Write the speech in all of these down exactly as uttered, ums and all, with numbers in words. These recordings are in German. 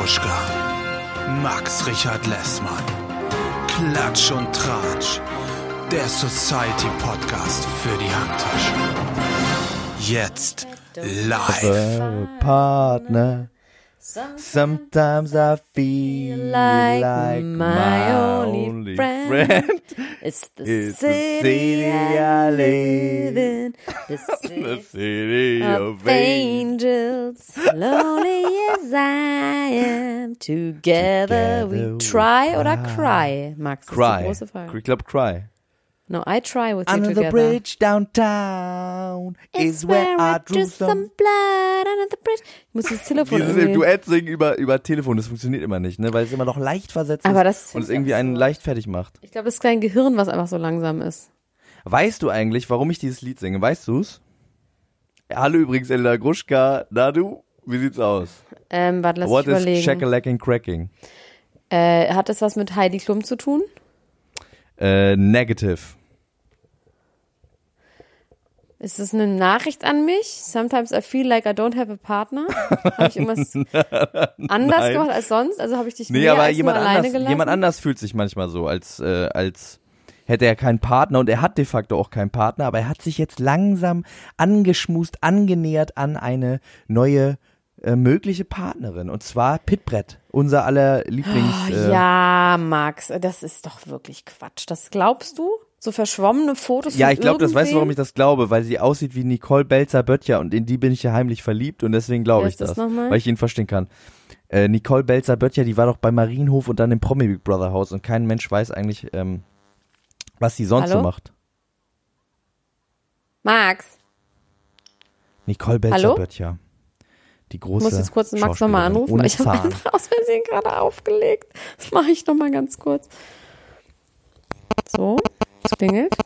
Gruschka, Max Richard Lessmann, Klatsch und Tratsch, der Society-Podcast für die Handtasche. Jetzt live. Partner. Sometimes I feel like, like my only friend, friend. It's the It's city, the city I live in, the city, the city of, of angels. Lonely as I am, together, Together we we try cry. oder cry, Max? Das ist die große Cry. Frage. Ich glaube Cry. No, I try with you Under together. the bridge downtown is where I drew some. blood under the bridge. Ich muss das Telefon Dieses irgendwie... Duett singen über, über Telefon, das funktioniert immer nicht, ne? Weil es immer noch leicht versetzt Aber ist das und es finde ich irgendwie auch einen so. leicht fertig macht. Ich glaube, das ist dein Gehirn, was einfach so langsam ist. Weißt du eigentlich, warum ich dieses Lied singe? Weißt du's? Hallo übrigens, Elena Gruschka. Na du, wie sieht's aus? Ähm, warte, lass What mich is überlegen. Shakalacking Cracking? Äh, hat das was mit Heidi Klum zu tun? Äh, negative. Ist das eine Nachricht an mich? Sometimes I feel like I don't have a partner. Habe ich irgendwas anders Nein. gemacht als sonst? Also habe ich dich Nee, mehr aber als jemand nur alleine anders, gelassen? jemand anders fühlt sich manchmal so, als, äh, als hätte er keinen Partner, und er hat de facto auch keinen Partner, aber er hat sich jetzt langsam angeschmust, angenähert an eine neue äh, mögliche Partnerin, und zwar Pitbrett, unser aller Lieblings... Oh, äh, ja, Max, das ist doch wirklich Quatsch. Das glaubst du? So verschwommene Fotos Ja, von ich glaube, das weißt du, warum ich irgendwem? das glaube, weil sie aussieht wie Nicole Belzer-Böttcher, und in die bin ich ja heimlich verliebt, und deswegen glaube Wer ich ist das das, nochmal? weil ich ihn verstehen kann. Äh, Nicole Belzer-Böttcher, die war doch bei Marienhof und dann im Promi Big Brother Haus, und kein Mensch weiß eigentlich, ähm, was sie sonst Hallo? so macht. Max, Nicole Belzer-Böttcher. Die ich große muss jetzt kurz den Max nochmal Schauspielerin anrufen. ohne Ich habe Zahn. einfach aus Versehen gerade aufgelegt. Das mache ich nochmal ganz kurz. So, es klingelt.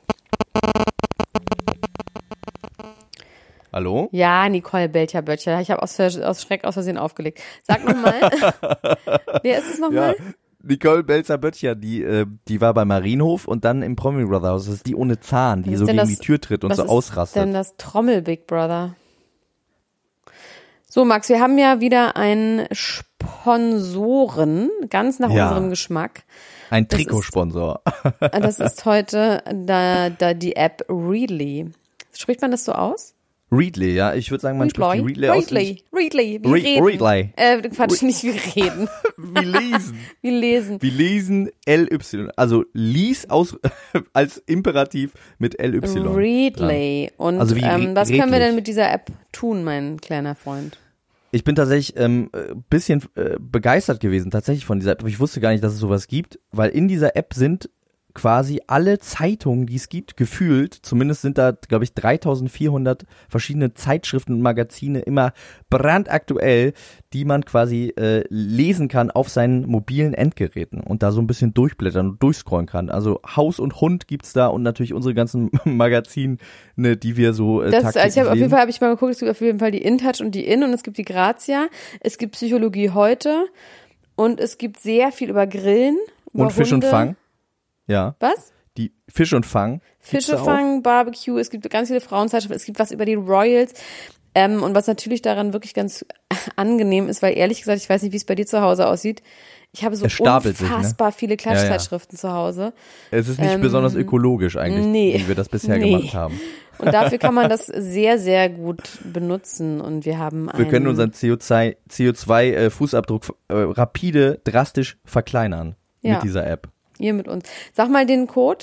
Hallo? Ja, Nicole Belcher-Böttcher. Ich habe aus, Vers- aus Schreck aus Versehen aufgelegt. Sag nochmal. Wer ist es Ja, nochmal? Nicole Belzer-Böttcher, die, äh, die war bei Marienhof und dann im Promi Big Brother Haus. Das ist die ohne Zahn, die Was ist so denn gegen das- die Tür tritt und Was so ist ausrastet. denn das Trommel Big Brother? So, Max, wir haben ja wieder einen Sponsoren, ganz nach Ja. unserem Geschmack. Ein das Trikotsponsor. Das ist heute da, da die App Readly. Spricht man das so aus? Readly, ja. Ich würde sagen, man spricht die Readly aus. Readly, Readly, wir Re- reden. Readly. Äh, Quatsch, nicht wir reden. Wir lesen. Wir lesen. Wir lesen L Y. Also lies aus als Imperativ mit L Y. Readly. Und Also wie ähm, was können wir redlich. denn mit dieser App tun, mein kleiner Freund? Ich bin tatsächlich ein ähm, bisschen äh, begeistert gewesen, tatsächlich von dieser App. Aber ich wusste gar nicht, dass es sowas gibt, weil in dieser App sind quasi alle Zeitungen, die es gibt, gefühlt, zumindest sind da, glaube ich, dreitausendvierhundert verschiedene Zeitschriften und Magazine immer brandaktuell, die man quasi äh, lesen kann auf seinen mobilen Endgeräten und da so ein bisschen durchblättern und durchscrollen kann. Also Haus und Hund gibt's da und natürlich unsere ganzen Magazine, ne, die wir so äh, Das, tagtäglich also ich habe auf jeden lesen. Fall habe ich mal geguckt, es gibt auf jeden Fall die InTouch und die In und es gibt die Grazia, es gibt Psychologie heute und es gibt sehr viel über Grillen, über Und Fisch Hunde. und Fang. Ja, Was? die Fisch und Fang. gibt's Fische da auch. fangen, Barbecue, es gibt ganz viele Frauenzeitschriften, es gibt was über die Royals. Ähm, und was natürlich daran wirklich ganz angenehm ist, weil ehrlich gesagt, ich weiß nicht, wie es bei dir zu Hause aussieht, ich habe so Es stapelt sich, ne? unfassbar viele Ja, ja. Klatschzeitschriften zu Hause. Es ist nicht Ähm, besonders ökologisch eigentlich, nee. wie wir das bisher Nee. gemacht haben. Und dafür kann man das sehr, sehr gut benutzen. Und wir haben Wir können einen- unseren C O zwei Fußabdruck äh, rapide, drastisch verkleinern Ja. mit dieser App. Ihr mit uns. Sag mal den Code.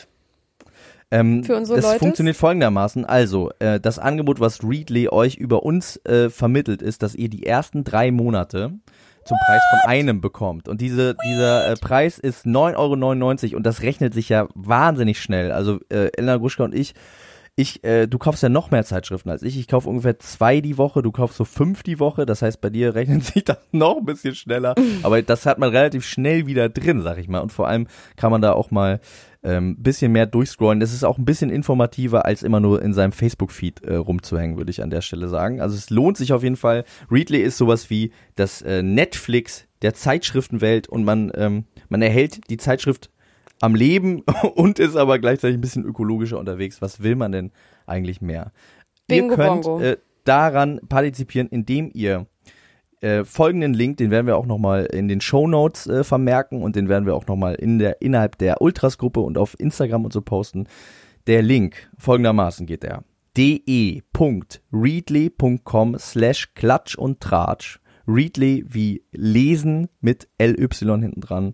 Ähm, Für unsere das Leute? funktioniert folgendermaßen. Also, äh, das Angebot, was Readly euch über uns äh, vermittelt, ist, dass ihr die ersten drei Monate zum Preis von einem bekommt. Und diese, dieser äh, Preis ist neun Euro neunundneunzig und das rechnet sich ja wahnsinnig schnell. Also äh, Elena Gruschka und ich, ich, äh, du kaufst ja noch mehr Zeitschriften als ich. Ich kaufe ungefähr zwei die Woche, du kaufst so fünf die Woche. Das heißt, bei dir rechnet sich das noch ein bisschen schneller. Aber das hat man relativ schnell wieder drin, sag ich mal. Und vor allem kann man da auch mal ähm, bisschen mehr durchscrollen. Das ist auch ein bisschen informativer, als immer nur in seinem Facebook-Feed äh, rumzuhängen, würde ich an der Stelle sagen. Also es lohnt sich auf jeden Fall. Readly ist sowas wie das äh, Netflix der Zeitschriftenwelt und man, ähm, man erhält die Zeitschrift am Leben und ist aber gleichzeitig ein bisschen ökologischer unterwegs. Was will man denn eigentlich mehr? Bingo ihr könnt bongo. äh, daran partizipieren, indem ihr äh, folgenden Link, den werden wir auch nochmal in den Shownotes äh, vermerken und den werden wir auch nochmal in der, innerhalb der Ultras-Gruppe und auf Instagram und so posten. Der Link, folgendermaßen geht der. de.readly.com slash Klatsch und Tratsch. Readly wie lesen mit L Y hinten dran.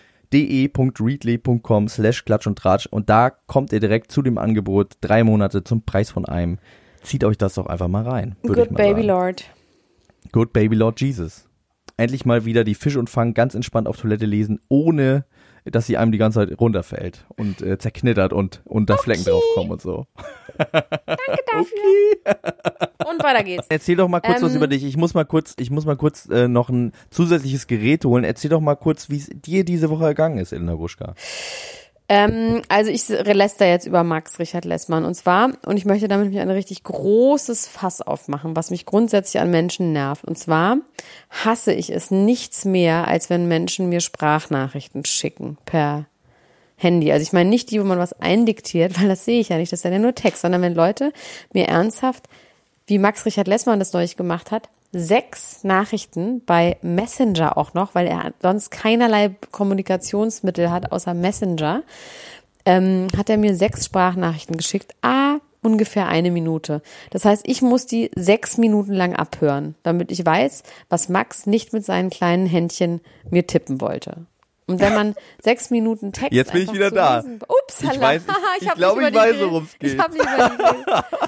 de.readly.com slash Klatsch und Tratsch. Und da kommt ihr direkt zu dem Angebot, drei Monate zum Preis von einem. Zieht euch das doch einfach mal rein. Good Baby Lord. Good Baby Lord Jesus. Endlich mal wieder die Fisch und Fang ganz entspannt auf Toilette lesen, ohne dass sie einem die ganze Zeit runterfällt und äh, zerknittert und, und da okay. Flecken draufkommen und so. Danke dafür. Okay. Und weiter geht's. Erzähl doch mal kurz ähm, was über dich. Ich muss mal kurz, ich muss mal kurz äh, noch ein zusätzliches Gerät holen. Erzähl doch mal kurz, wie es dir diese Woche ergangen ist, Elena Gruschka. Ähm, also ich läster jetzt über Max Richard Lessmann und zwar, und ich möchte damit mich ein richtig großes Fass aufmachen, was mich grundsätzlich an Menschen nervt. Und zwar hasse ich es nichts mehr, als wenn Menschen mir Sprachnachrichten schicken per Handy. Also ich meine nicht die, wo man was eindiktiert, weil das sehe ich ja nicht, das ist ja nur Text, sondern wenn Leute mir ernsthaft, wie Max Richard Lessmann das neulich gemacht hat, sechs Nachrichten bei Messenger auch noch, weil er sonst keinerlei Kommunikationsmittel hat außer Messenger, ähm, hat er mir sechs Sprachnachrichten geschickt, ah, ungefähr eine Minute. Das heißt, ich muss die sechs Minuten lang abhören, damit ich weiß, was Max nicht mit seinen kleinen Händchen mir tippen wollte. Und wenn man sechs Minuten Text Jetzt bin ich wieder da. Lesen, ups, ich weiß, ich, ich, ich glaube, ich weiß, worum es geht. Ich habe nicht überlegt.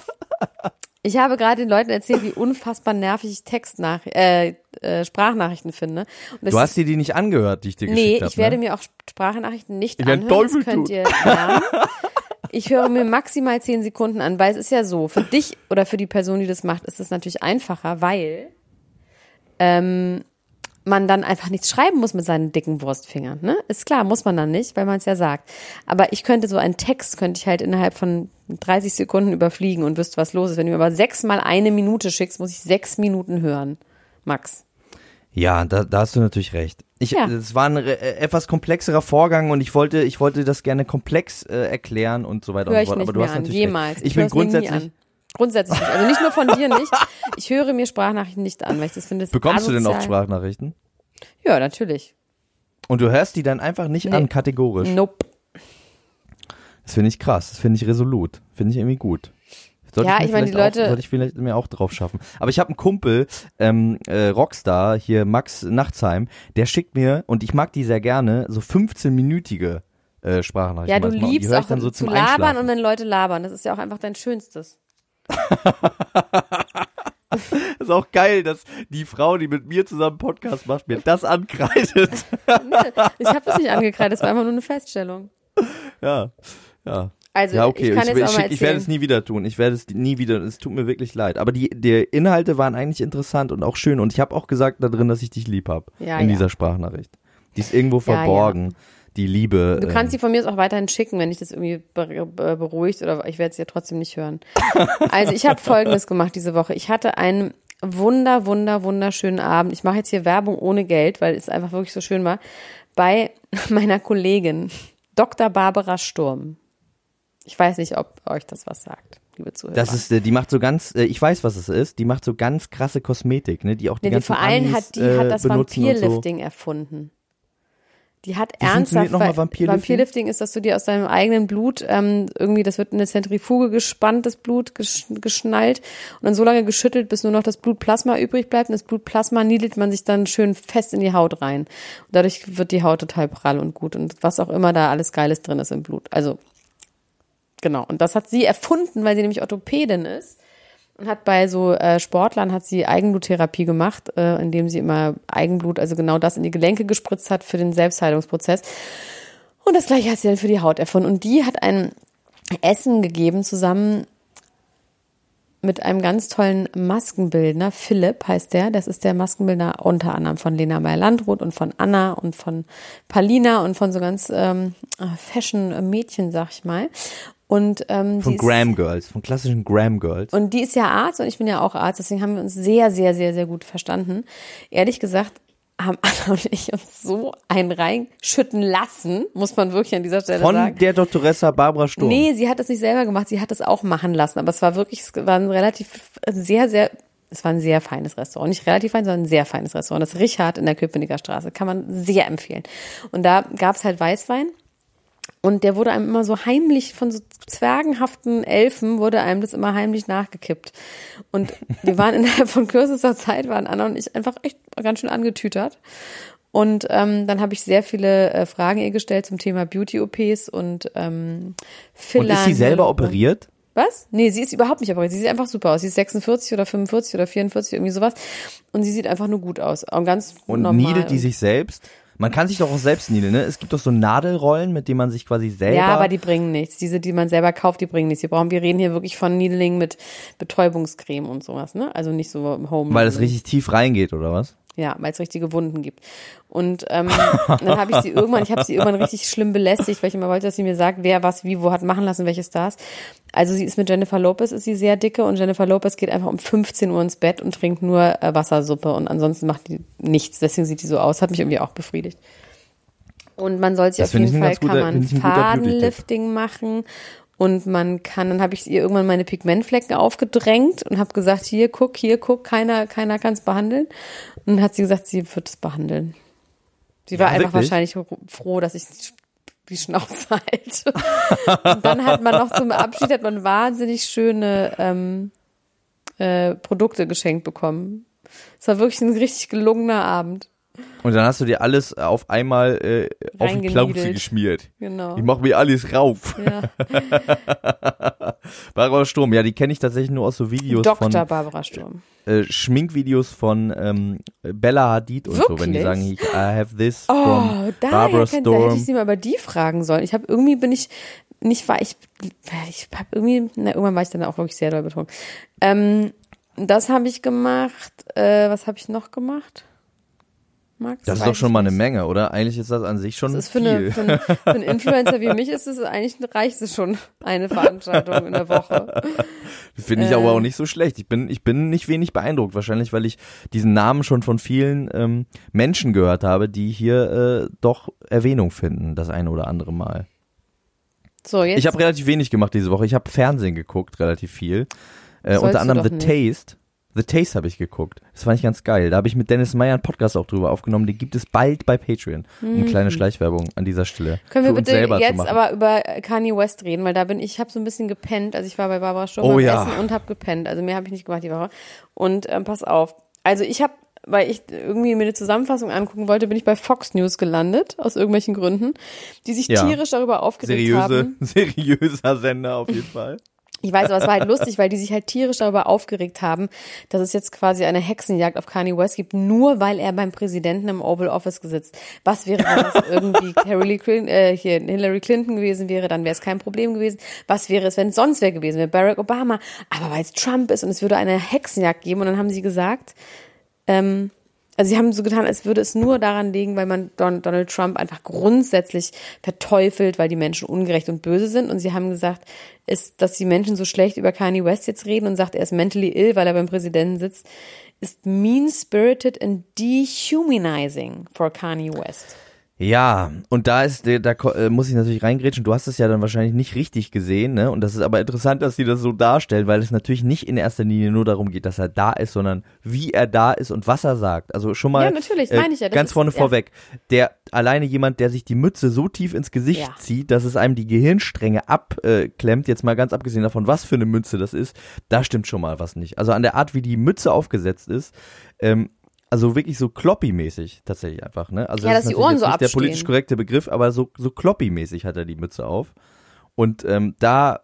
Ich habe gerade den Leuten erzählt, wie unfassbar nervig ich Textnach äh, äh, Sprachnachrichten finde. Und du hast dir die nicht angehört, die ich dir nee, geschickt habe. Nee, ich werde ne? mir auch Sprachnachrichten nicht ich anhören. Teufel das könnt tun. ihr lernen. Ich höre mir maximal zehn Sekunden an, weil es ist ja so, für dich oder für die Person, die das macht, ist es natürlich einfacher, weil ähm, man dann einfach nichts schreiben muss mit seinen dicken Wurstfingern, ne? Ist klar, muss man dann nicht, weil man es ja sagt. Aber ich könnte so einen Text, könnte ich halt innerhalb von dreißig Sekunden überfliegen und wüsste, was los ist. Wenn du mir aber sechsmal eine Minute schickst, muss ich sechs Minuten hören. Max. Ja, da, da hast du natürlich recht. Ich, ja. Es war ein äh, etwas komplexerer Vorgang und ich wollte, ich wollte das gerne komplex äh, erklären und so weiter Hör und so fort. Aber du hast an, natürlich jemals. recht. Ich, ich bin grundsätzlich. Grundsätzlich nicht. Also nicht nur von dir nicht. Ich höre mir Sprachnachrichten nicht an, weil ich das finde. Das Bekommst asozial. du denn oft Sprachnachrichten? Ja, natürlich. Und du hörst die dann einfach nicht nee. an, kategorisch? Nope. Das finde ich krass, das finde ich resolut, finde ich irgendwie gut. Sollte ja, ich, ich meine, die Leute. Auch, sollte ich vielleicht mir auch drauf schaffen. Aber ich habe einen Kumpel, ähm, äh, Rockstar, hier Max Nachtsheim, der schickt mir, und ich mag die sehr gerne, so fünfzehn-minütige äh, Sprachnachrichten. Ja, du manchmal. liebst auch dann so zu zum labern und wenn Leute labern. Das ist ja auch einfach dein Schönstes. Das ist auch geil, dass die Frau, die mit mir zusammen Podcast macht, mir das ankreidet. Ich habe das nicht angekreidet, das war einfach nur eine Feststellung. Ja, ja. Also, ja, okay. ich kann ich, jetzt auch ich, mal erzählen. ich werde es nie wieder tun. Ich werde es nie wieder, es tut mir wirklich leid. Aber die, die Inhalte waren eigentlich interessant und auch schön. Und ich habe auch gesagt da drin, dass ich dich lieb habe. Ja, in ja. dieser Sprachnachricht. Die ist irgendwo verborgen. Ja. Die Liebe. Du kannst ähm, sie von mir aus auch weiterhin schicken, wenn dich das irgendwie be- be- beruhigt, oder ich werde es ja trotzdem nicht hören. Also ich habe Folgendes gemacht diese Woche. Ich hatte einen wunder, wunder, wunderschönen Abend. Ich mache jetzt hier Werbung ohne Geld, weil es einfach wirklich so schön war. Bei meiner Kollegin Doktor Barbara Sturm. Ich weiß nicht, ob euch das was sagt, liebe Zuhörer. Das ist, die macht so ganz, ich weiß, was es ist, die macht so ganz krasse Kosmetik, ne, die auch die nee, ganzen vor allem Amis, hat die hat das äh, benutzen Vampirlifting so. erfunden. Die hat Wie ernsthaft, noch mal Vampirlifting? Vampirlifting ist, dass du dir aus deinem eigenen Blut, ähm, irgendwie, das wird in eine Zentrifuge gespannt, das Blut gesch- geschnallt und dann so lange geschüttelt, bis nur noch das Blutplasma übrig bleibt und das Blutplasma niedelt man sich dann schön fest in die Haut rein. Und dadurch wird die Haut total prall und gut und was auch immer da alles Geiles drin ist im Blut. Also, genau. Und das hat sie erfunden, weil sie nämlich Orthopädin ist. Und hat bei so äh, Sportlern hat sie Eigenbluttherapie gemacht, äh, indem sie immer Eigenblut, also genau das in die Gelenke gespritzt hat für den Selbstheilungsprozess. Und das gleiche hat sie dann für die Haut erfunden. Und die hat ein Essen gegeben zusammen mit einem ganz tollen Maskenbildner. Philipp heißt der. Das ist der Maskenbildner unter anderem von Lena Meyer-Landrut und von Anna und von Palina und von so ganz ähm, Fashion-Mädchen, sag ich mal. Und, ähm, von die Graham ist, Girls, von klassischen Graham Girls. Und die ist ja Arzt und ich bin ja auch Arzt, deswegen haben wir uns sehr, sehr, sehr, sehr gut verstanden. Ehrlich gesagt haben Anna und ich uns so einen reinschütten lassen, muss man wirklich an dieser Stelle von sagen. Von der Doktoressa Barbara Sturm. Nee, sie hat das nicht selber gemacht, sie hat das auch machen lassen, aber es war wirklich, es war ein relativ, sehr, sehr Es war ein sehr feines Restaurant. Nicht relativ fein, sondern ein sehr feines Restaurant. Das Richard in der Köpenicker Straße. Kann man sehr empfehlen. Und da gab's halt Weißwein. Und der wurde einem immer so heimlich, von so zwergenhaften Elfen wurde einem das immer heimlich nachgekippt. Und wir waren innerhalb von kürzester Zeit, waren Anna und ich einfach echt ganz schön angetütert. Und ähm, dann habe ich sehr viele äh, Fragen ihr gestellt zum Thema Beauty-O Ps und ähm, Filler. Und ist sie selber operiert? Was? Nee, sie ist überhaupt nicht operiert. Sie sieht einfach super aus. Sie ist sechsundvierzig oder fünfundvierzig oder vierundvierzig, irgendwie sowas. Und sie sieht einfach nur gut aus. Und ganz und normal. Niedelt die sich selbst? Man kann sich doch auch selbst niedeln, ne? Es gibt doch so Nadelrollen, mit denen man sich quasi selber... Ja, aber die bringen nichts. Diese, die man selber kauft, die bringen nichts. Wir brauchen, wir reden hier wirklich von Needling mit Betäubungscreme und sowas, ne? Also nicht so im Home. Weil es richtig tief reingeht, oder was? Ja, weil es richtige Wunden gibt. Und ähm, dann habe ich sie irgendwann, ich habe sie irgendwann richtig schlimm belästigt, weil ich immer wollte, dass sie mir sagt, wer was wie wo hat machen lassen, welche Stars. Also sie ist mit Jennifer Lopez, ist sie sehr dicke und Jennifer Lopez geht einfach um fünfzehn Uhr ins Bett und trinkt nur äh, Wassersuppe und ansonsten macht die nichts. Deswegen sieht die so aus. Hat mich irgendwie auch befriedigt. Und man soll sich Das auf jeden Fall, guter, kann man ein Fadenlifting machen und man kann, dann habe ich ihr irgendwann meine Pigmentflecken aufgedrängt und habe gesagt, hier, guck, hier, guck, keiner, keiner kann es behandeln. Und dann hat sie gesagt, sie wird es behandeln. Sie war Ja, einfach wirklich? wahrscheinlich froh, dass ich die Schnauze halte. Und dann hat man noch zum Abschied, hat man wahnsinnig schöne ähm, äh, Produkte geschenkt bekommen. Es war wirklich ein richtig gelungener Abend. Und dann hast du dir alles auf einmal äh, auf die Plauze geschmiert. Genau. Ich mach mir alles rauf. Ja. Barbara Sturm, ja, die kenne ich tatsächlich nur aus so Videos Doktor von Barbara Sturm. Äh, Schminkvideos von ähm, Bella Hadid und Wirklich? so, wenn die sagen, ich, I have this Oh, from daher Barbara kennt sie, hätte Sturm. ich sie mal über die fragen sollen. Ich habe irgendwie bin ich nicht war ich ich habe irgendwie na, irgendwann war ich dann auch wirklich sehr doll betrunken. Ähm, das habe ich gemacht. Äh, was habe ich noch gemacht? Max, Das ist weiß doch schon ich mal eine nicht. Menge, oder? Eigentlich ist das an sich schon Das ist für, viel. eine, für, eine, für einen Influencer wie mich ist es eigentlich reicht es schon eine Veranstaltung in der Woche. Finde ich Äh. aber auch nicht so schlecht. Ich bin, ich bin nicht wenig beeindruckt. Wahrscheinlich, weil ich diesen Namen schon von vielen ähm, Menschen gehört habe, die hier äh, doch Erwähnung finden, das eine oder andere Mal. So, jetzt Ich habe relativ wenig gemacht diese Woche. Ich habe Fernsehen geguckt, relativ viel. Äh, Sollst unter du anderem doch The nicht. Taste. The Taste habe ich geguckt. Das fand ich ganz geil. Da habe ich mit Dennis Meyer einen Podcast auch drüber aufgenommen. Den gibt es bald bei Patreon. Eine kleine Schleichwerbung an dieser Stelle. können wir für uns bitte selber zu jetzt machen. aber über Kanye West reden, weil da bin ich, ich habe so ein bisschen gepennt. Also ich war bei Barbara Sturm Oh beim ja. Essen und habe gepennt. Also mehr habe ich nicht gemacht die Woche. Und ähm, pass auf. Also ich habe, weil ich irgendwie mir eine Zusammenfassung angucken wollte, bin ich bei Fox News gelandet, aus irgendwelchen Gründen, die sich Ja. tierisch darüber aufgeregt Seriöse, haben. seriöser Sender auf jeden Fall. Ich weiß, aber es war halt lustig, weil die sich halt tierisch darüber aufgeregt haben, dass es jetzt quasi eine Hexenjagd auf Kanye West gibt, nur weil er beim Präsidenten im Oval Office sitzt. Was wäre, wenn das irgendwie Hillary Clinton, äh, hier Hillary Clinton gewesen wäre, dann wäre es kein Problem gewesen. Was wäre es, wenn es sonst wer gewesen wäre, Barack Obama? Aber weil es Trump ist und es würde eine Hexenjagd geben und dann haben sie gesagt, ähm, also sie haben so getan, als würde es nur daran liegen, weil man Don, Donald Trump einfach grundsätzlich verteufelt, weil die Menschen ungerecht und böse sind. Und sie haben gesagt, ist, dass die Menschen so schlecht über Kanye West jetzt reden und sagt, er ist mentally ill, weil er beim Präsidenten sitzt, ist mean-spirited and dehumanizing for Kanye West. Ja, und da ist der, da ko- äh, muss ich natürlich reingrätschen. Du hast es ja dann wahrscheinlich nicht richtig gesehen, ne? Und das ist aber interessant, dass sie das so darstellen, weil es natürlich nicht in erster Linie nur darum geht, dass er da ist, sondern wie er da ist und was er sagt. Also schon mal Ja, natürlich, meine ich ja. Das ganz ist- vorne ja. vorweg. Der alleine jemand, der sich die Mütze so tief ins Gesicht Ja. zieht, dass es einem die Gehirnstränge abklemmt, jetzt mal ganz abgesehen davon, was für eine Mütze das ist, da stimmt schon mal was nicht. Also an der Art, wie die Mütze aufgesetzt ist, ähm, also wirklich so Kloppy-mäßig tatsächlich einfach, ne? Also Ja, das dass ist die Ohren natürlich so jetzt nicht der abstehen. politisch korrekte Begriff, aber so so Kloppy-mäßig hat er die Mütze auf. Und ähm, da,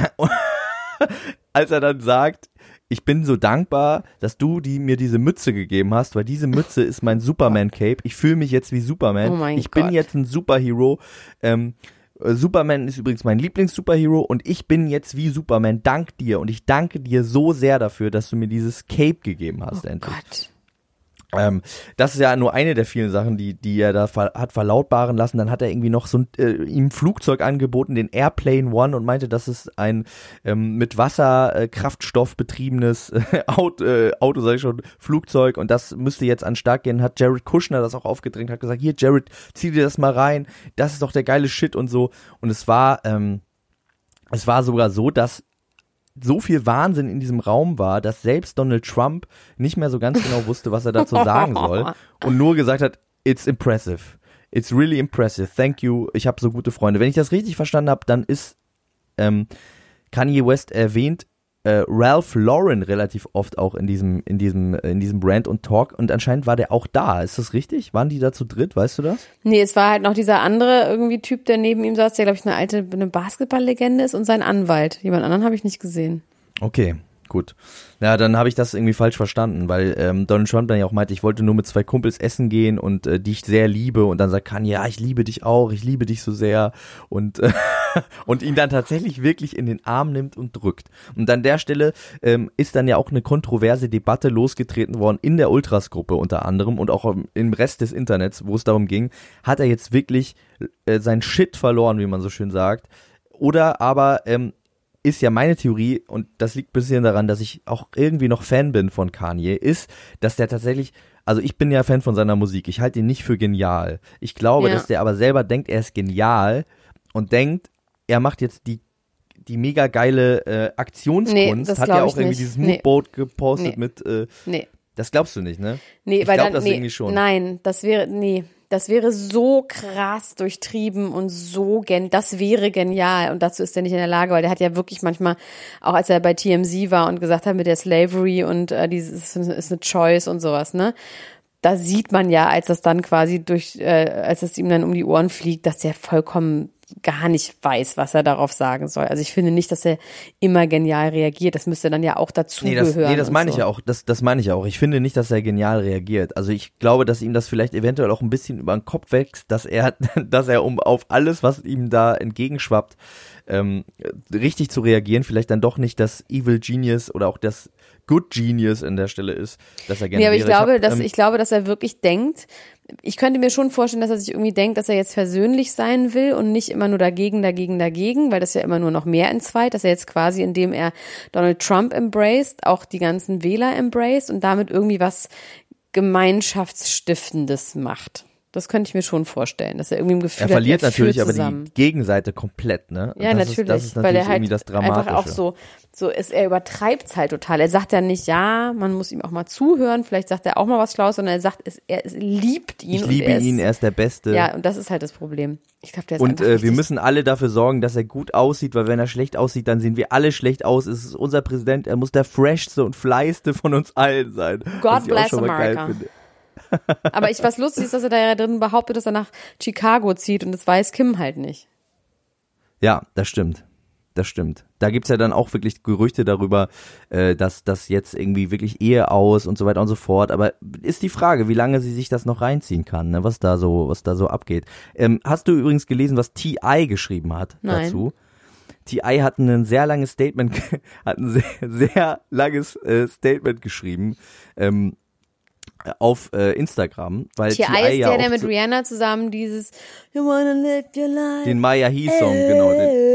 als er dann sagt, ich bin so dankbar, dass du die, mir diese Mütze gegeben hast, weil diese Mütze ist mein Superman-Cape. Ich fühle mich jetzt wie Superman. Oh mein ich bin Gott. jetzt ein Superhero. Ähm, äh, Superman ist übrigens mein Lieblings-Superhero und ich bin jetzt wie Superman. Dank dir. Und ich danke dir so sehr dafür, dass du mir dieses Cape gegeben hast, Oh endlich. Gott. Ähm, das ist ja nur eine der vielen Sachen, die die er da ver- hat verlautbaren lassen. Dann hat er irgendwie noch so ein äh, ihm Flugzeug angeboten, den Airplane One, und meinte, das ist ein ähm, mit Wasserkraftstoff betriebenes äh, Auto, äh, Auto, sag ich schon, Flugzeug, und das müsste jetzt an den Start gehen. Hat Jared Kushner das auch aufgedrängt, hat gesagt, hier Jared, zieh dir das mal rein, das ist doch der geile Shit und so. Und es war, ähm, es war sogar so, dass so viel Wahnsinn in diesem Raum war, dass selbst Donald Trump nicht mehr so ganz genau wusste, was er dazu sagen soll und nur gesagt hat, it's impressive. It's really impressive. Thank you. Ich habe so gute Freunde. Wenn ich das richtig verstanden habe, dann ist ähm, Kanye West erwähnt äh, Ralph Lauren relativ oft auch in diesem in diesem in diesem Brand und Talk und anscheinend war der auch da. Ist das richtig? Waren die da zu dritt? Weißt du das? Nee, es war halt noch dieser andere irgendwie Typ, der neben ihm saß, der glaube ich eine alte eine Basketballlegende ist und sein Anwalt. Jemand anderen habe ich nicht gesehen. Okay. Gut. Ja, dann habe ich das irgendwie falsch verstanden, weil ähm, Donald Trump dann ja auch meinte, ich wollte nur mit zwei Kumpels essen gehen und äh, die ich sehr liebe und dann sagt Kanye, ja, ich liebe dich auch, ich liebe dich so sehr und äh, und ihn dann tatsächlich wirklich in den Arm nimmt und drückt. Und an der Stelle ähm, ist dann ja auch eine kontroverse Debatte losgetreten worden in der Ultras-Gruppe unter anderem und auch im Rest des Internets, wo es darum ging, hat er jetzt wirklich äh, sein Shit verloren, wie man so schön sagt, oder aber ähm, ist ja meine Theorie, und das liegt ein bisschen daran, dass ich auch irgendwie noch Fan bin von Kanye, ist, dass der tatsächlich, also ich bin ja Fan von seiner Musik, ich halte ihn nicht für genial. Ich glaube, ja. dass der aber selber denkt, er ist genial und denkt, er macht jetzt die die mega geile äh, Aktionskunst, nee, hat ja auch irgendwie dieses Moodboard nee. gepostet nee. mit, äh, nee. das glaubst du nicht, ne? Nee, ich weil glaub dann, das nee, irgendwie schon. Nein, das wäre, nee. Das wäre so krass durchtrieben und so gen, das wäre genial und dazu ist er nicht in der Lage, weil der hat ja wirklich manchmal, auch als er bei T M Z war und gesagt hat mit der Slavery und äh, dieses ist eine Choice und sowas, ne, da sieht man ja, als das dann quasi durch, äh, als es ihm dann um die Ohren fliegt, dass der vollkommen gar nicht weiß, was er darauf sagen soll. Also ich finde nicht, dass er immer genial reagiert. Das müsste dann ja auch dazugehören. Nee, das, nee, das meine so. ich ja auch. Das, das meine ich ja auch. Ich finde nicht, dass er genial reagiert. Also ich glaube, dass ihm das vielleicht eventuell auch ein bisschen über den Kopf wächst, dass er, dass er um auf alles, was ihm da entgegenschwappt, ähm, richtig zu reagieren, vielleicht dann doch nicht das Evil Genius oder auch das Good Genius an der Stelle ist, dass er gerne Nee, aber ich wäre. glaube, ich hab, dass, ähm, ich glaube, dass er wirklich denkt, ich könnte mir schon vorstellen, dass er sich irgendwie denkt, dass er jetzt versöhnlich sein will und nicht immer nur dagegen, dagegen, dagegen, weil das ja immer nur noch mehr entzweit, dass er jetzt quasi, indem er Donald Trump embraced, auch die ganzen Wähler embraced und damit irgendwie was Gemeinschaftsstiftendes macht. Das könnte ich mir schon vorstellen, dass er irgendwie im Gefühl hat, er verliert hat, er natürlich aber zusammen. die Gegenseite komplett, ne? Und ja, das natürlich, ist, das ist natürlich weil er halt irgendwie das Dramatische. einfach auch so, so ist, er übertreibt's halt total. Er sagt ja nicht, ja, man muss ihm auch mal zuhören, vielleicht sagt er auch mal was Schlaues, sondern er sagt, es, er es liebt ihn. Ich liebe und er ihn, ist, er ist der Beste. Ja, und das ist halt das Problem. Ich glaube, der ist Und einfach äh, wir müssen alle dafür sorgen, dass er gut aussieht, weil wenn er schlecht aussieht, dann sehen wir alle schlecht aus. Es ist unser Präsident, er muss der freshste und fleißigste von uns allen sein. God bless America. Aber ich, was lustig ist, dass er da ja drin behauptet, dass er nach Chicago zieht und das weiß Kim halt nicht. Ja, das stimmt. Das stimmt. Da gibt's ja dann auch wirklich Gerüchte darüber, äh, dass das jetzt irgendwie wirklich Ehe aus und so weiter und so fort. Aber ist die Frage, wie lange sie sich das noch reinziehen kann, ne? was da so, was da so abgeht. Ähm, hast du übrigens gelesen, was T I geschrieben hat Nein. dazu? T I hat ein sehr langes Statement, hat ein sehr, sehr langes äh, Statement geschrieben. Ähm, auf äh, Instagram, weil T I T I ist ja der, der auch mit zu, Rihanna zusammen dieses You wanna live your life. den Maya He Song, genau.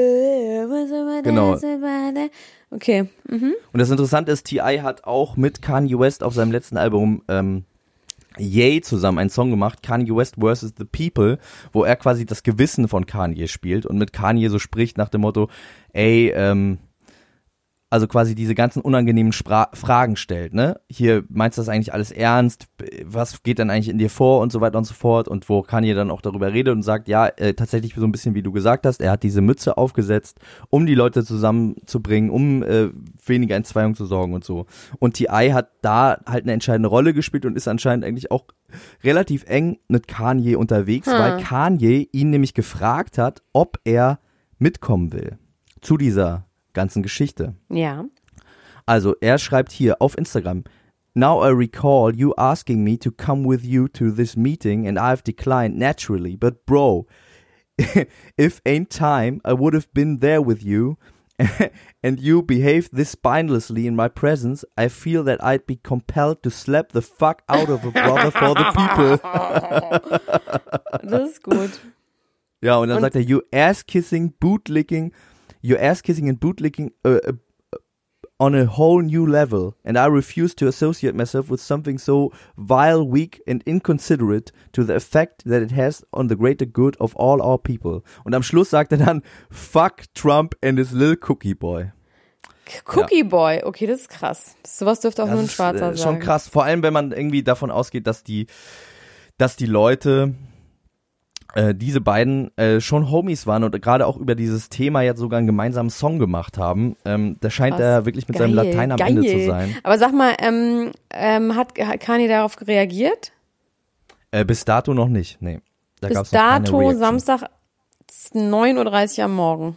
Den, genau. Okay. Mhm. Und das Interessante ist, T I hat auch mit Kanye West auf seinem letzten Album ähm, Ye zusammen einen Song gemacht, Kanye West versus the People, wo er quasi das Gewissen von Kanye spielt und mit Kanye so spricht nach dem Motto, ey, ähm, also quasi diese ganzen unangenehmen Spra- Fragen stellt, ne? Hier, meinst du das eigentlich alles ernst? Was geht dann eigentlich in dir vor und so weiter und so fort? Und wo Kanye dann auch darüber redet und sagt, ja, äh, tatsächlich so ein bisschen wie du gesagt hast, er hat diese Mütze aufgesetzt, um die Leute zusammenzubringen, um äh, weniger Entzweiung zu sorgen und so. Und T I hat da halt eine entscheidende Rolle gespielt und ist anscheinend eigentlich auch relativ eng mit Kanye unterwegs, hm. weil Kanye ihn nämlich gefragt hat, ob er mitkommen will zu dieser ganzen Geschichte. Ja. Also, er schreibt hier auf Instagram, Now I recall you asking me to come with you to this meeting and I've declined naturally, but bro, if ain't time, I would have been there with you and you behaved this spinelessly in my presence, I feel that I'd be compelled to slap the fuck out of a brother for the people. Das ist gut. Ja, und dann und sagt er, you ass-kissing, bootlicking, You're ass-kissing and bootlicking uh, uh, on a whole new level, and I refuse to associate myself with something so vile, weak and inconsiderate to the effect that it has on the greater good of all our people. Und am Schluss sagt er dann, fuck Trump and his little cookie boy. Cookie Boy, okay, das ist krass. Sowas dürfte auch Das nur ein ist, Schwarzer äh, sagen. schon krass, vor allem wenn man irgendwie davon ausgeht, dass die, dass die Leute, äh, diese beiden äh, schon Homies waren und gerade auch über dieses Thema jetzt sogar einen gemeinsamen Song gemacht haben. Ähm, da scheint Krass. er wirklich mit Geil, seinem Latein am geil. Ende zu sein. Aber sag mal, ähm, ähm, hat, hat Kanye darauf reagiert? Äh, bis dato noch nicht, nee. Da Bis gab's noch keine dato Reaction. Samstag neun Uhr dreißig am Morgen.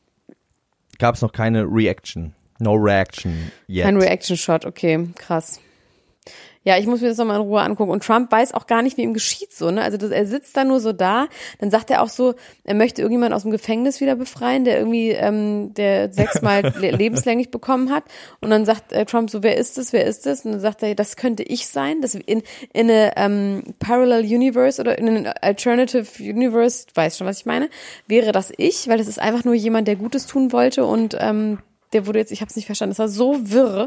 Gab's noch keine Reaction. No Reaction yet. Kein Reaction-Shot, okay, krass. Ja, ich muss mir das nochmal in Ruhe angucken. Und Trump weiß auch gar nicht, wie ihm geschieht so, ne? Also das, er sitzt da nur so da, dann sagt er auch so, er möchte irgendjemanden aus dem Gefängnis wieder befreien, der irgendwie, ähm, der sechsmal le- lebenslänglich bekommen hat. Und dann sagt äh, Trump so, wer ist es, wer ist es? Und dann sagt er, das könnte ich sein, das in, in eine ähm, Parallel Universe oder in ein Alternative Universe, weiß schon, was ich meine, wäre das ich, weil das ist einfach nur jemand, der Gutes tun wollte und ähm, der wurde jetzt, ich habe es nicht verstanden, das war so wirr.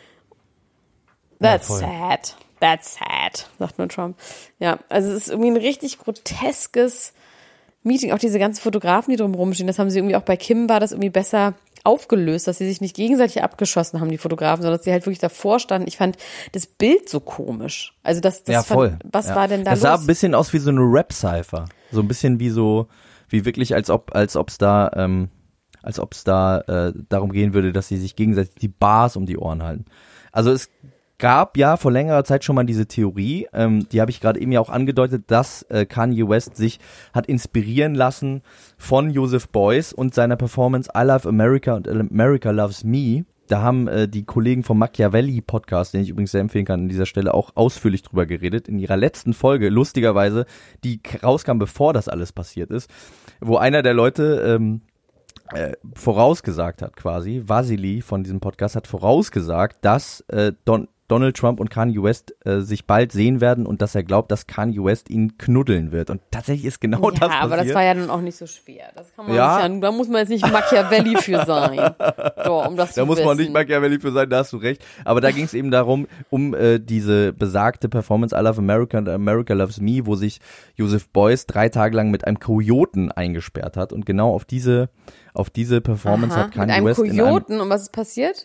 That's Ja, voll. sad. That's sad, sagt nur Trump. Ja, also es ist irgendwie ein richtig groteskes Meeting. Auch diese ganzen Fotografen, die drum rumstehen, das haben sie irgendwie auch bei Kim, war das irgendwie besser aufgelöst, dass sie sich nicht gegenseitig abgeschossen haben, die Fotografen, sondern dass sie halt wirklich davor standen. Ich fand das Bild so komisch. Also das, das Ja, voll. Fand, was ja. war denn da das los? sah ein bisschen aus wie so eine Rap-Cypher. So ein bisschen wie so, wie wirklich, als ob, als ob's da, ähm, als ob's da äh, darum gehen würde, dass sie sich gegenseitig die Bars um die Ohren halten. Also es gab ja vor längerer Zeit schon mal diese Theorie, ähm, die habe ich gerade eben ja auch angedeutet, dass äh, Kanye West sich hat inspirieren lassen von Joseph Beuys und seiner Performance I Love America und America Loves Me. Da haben äh, die Kollegen vom Machiavelli-Podcast, den ich übrigens sehr empfehlen kann, an dieser Stelle auch ausführlich drüber geredet. In ihrer letzten Folge, lustigerweise, die rauskam, bevor das alles passiert ist, wo einer der Leute ähm, äh, vorausgesagt hat quasi, Vasili von diesem Podcast hat vorausgesagt, dass äh, Don Donald Trump und Kanye West äh, sich bald sehen werden und dass er glaubt, dass Kanye West ihn knuddeln wird. Und tatsächlich ist genau ja, das passiert. aber das war ja dann auch nicht so schwer. Das kann man Ja. nicht, da muss man jetzt nicht Machiavelli für sein. So, um das Da zu muss man wissen. nicht Machiavelli für sein, da hast du recht. Aber da ging es eben darum, um äh, diese besagte Performance I Love America und America Loves Me, wo sich Joseph Beuys drei Tage lang mit einem Kojoten eingesperrt hat. Und genau auf diese, auf diese Performance Aha, hat Kanye mit einem West in einem Kojoten. Und was ist passiert?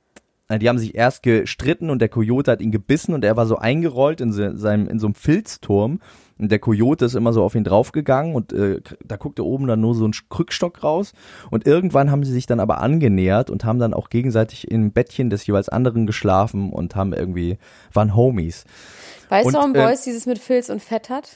Die haben sich erst gestritten und der Kojote hat ihn gebissen und er war so eingerollt in so, seinem, in so einem Filzturm und der Kojote ist immer so auf ihn draufgegangen und äh, da guckte oben dann nur so ein Krückstock raus und irgendwann haben sie sich dann aber angenähert und haben dann auch gegenseitig im Bettchen des jeweils anderen geschlafen und haben irgendwie, waren Homies. Weißt Und, du, warum äh, Beuys dieses mit Filz und Fett hat?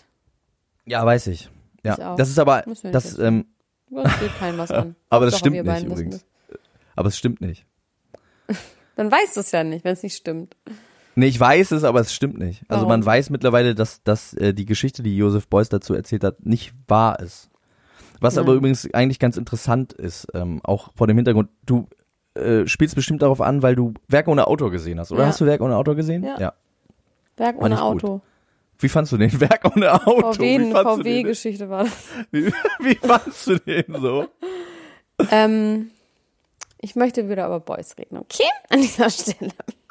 Ja, weiß ich. Ja, Ich auch. das ist aber, Muss mir nicht das, wissen. ähm, Das geht keinem was an. aber das Hauptsache, stimmt wir nicht beiden wissen übrigens. Aber es stimmt nicht. das. Dann weißt du es ja nicht, wenn es nicht stimmt. Nee, ich weiß es, aber es stimmt nicht. Also Warum? man weiß mittlerweile, dass, dass äh, die Geschichte, die Joseph Beuys dazu erzählt hat, nicht wahr ist. Was Ja. aber übrigens eigentlich ganz interessant ist, ähm, auch vor dem Hintergrund, du äh, spielst bestimmt darauf an, weil du Werk ohne Autor gesehen hast, oder? Ja. Hast du Werk ohne Autor gesehen? Ja. Werk War ohne nicht gut. Auto. Wie fandst du den Werk ohne Auto? V W, Wie eine fandst du den? V W-Geschichte war das. Wie, wie fandst du den so? ähm, ich möchte wieder über Beuys reden, okay? An dieser Stelle.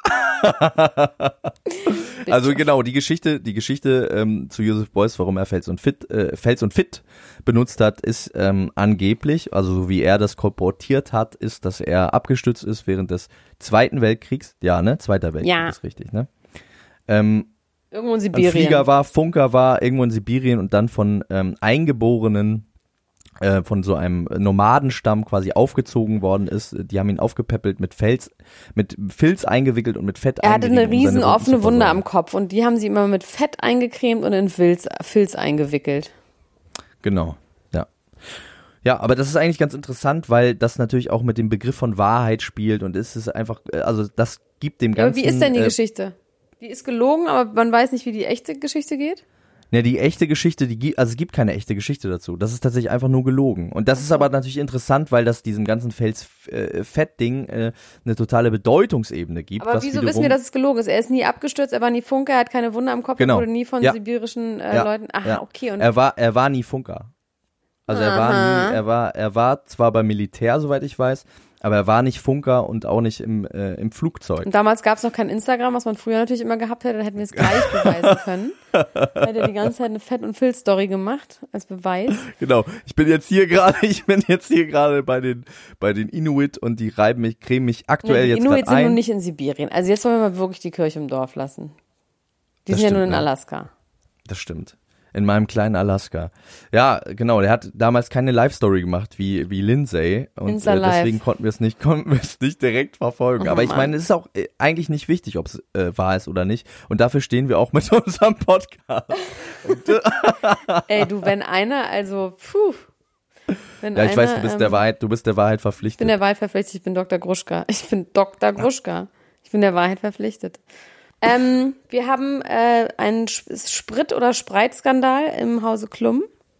Also genau, die Geschichte, die Geschichte ähm, zu Joseph Beuys, warum er Fels und Fit, äh, Fels und Fit benutzt hat, ist ähm, angeblich, also so wie er das kolportiert hat, ist, dass er abgestürzt ist während des Zweiten Weltkriegs. Ja, ne? Zweiter Weltkrieg Ja. ist richtig, ne? Ähm, Irgendwo in ein Sibirien. Flieger war, Funker war, irgendwo in Sibirien und dann von ähm, Eingeborenen äh, von so einem Nomadenstamm quasi aufgezogen worden ist. Die haben ihn aufgepäppelt, mit Fels, mit Filz eingewickelt und mit Fett Er hatte eine eingerieben, um seine riesen Wunden offene zu Wunde versorgen. am Kopf und die haben sie immer mit Fett eingecremt und in Filz, Filz eingewickelt. Genau, ja. Ja, aber das ist eigentlich ganz interessant, weil das natürlich auch mit dem Begriff von Wahrheit spielt und es ist einfach, äh, also das gibt dem Ja, aber Ganzen... wie ist denn die äh, Geschichte? Die ist gelogen, aber man weiß nicht, wie die echte Geschichte geht? Ne, die echte Geschichte, die gibt, also es gibt keine echte Geschichte dazu. Das ist tatsächlich einfach nur gelogen. Und das ist aber natürlich interessant, weil das diesem ganzen Fels-Fett-Ding äh, eine totale Bedeutungsebene gibt. Aber was wieso wiederum, wissen wir, dass es gelogen ist? Er ist nie abgestürzt, er war nie Funker, er hat keine Wunde am Kopf, Genau. er wurde nie von Ja. sibirischen äh, Ja. Leuten. Aha, Ja. okay. Und Er war, er war nie Funker. Also er war Aha. nie, er war, er war zwar beim Militär, soweit ich weiß, Aber er war nicht Funker und auch nicht im, äh, im Flugzeug. Und damals gab es noch kein Instagram, was man früher natürlich immer gehabt hätte, dann hätten wir es gleich beweisen können. Da hätte er die ganze Zeit eine Fett- und Phil-Story gemacht, als Beweis. Genau, ich bin jetzt hier gerade, ich bin jetzt hier gerade bei den, bei den Inuit und die reiben mich, cremen mich aktuell Nee, die jetzt Inuit gerade sind nun ein. nicht in Sibirien. Also jetzt wollen wir mal wirklich die Kirche im Dorf lassen. Die Das sind ja stimmt, nur in ne? Alaska. Das stimmt. In meinem kleinen Alaska. Ja, genau, der hat damals keine Live-Story gemacht wie, wie Lindsay und Insta äh, Live. deswegen konnten wir es nicht, konnten wir es nicht direkt verfolgen. Oh, Aber ich Mann. meine, es ist auch äh, eigentlich nicht wichtig, ob es äh, wahr ist oder nicht. Und dafür stehen wir auch mit unserem Podcast. Und, äh, Ey, du, wenn einer, also, puh. Wenn ja, ich einer, weiß, du bist ähm, der Wahrheit, du bist der Wahrheit Ich verpflichtet. bin der Wahrheit verpflichtet, ich bin Doktor Gruschka. Ich bin Doktor Gruschka. Ich bin der Wahrheit verpflichtet. Ähm, wir haben äh, einen Sp- Sprit- oder Spreitskandal im Hause Klum.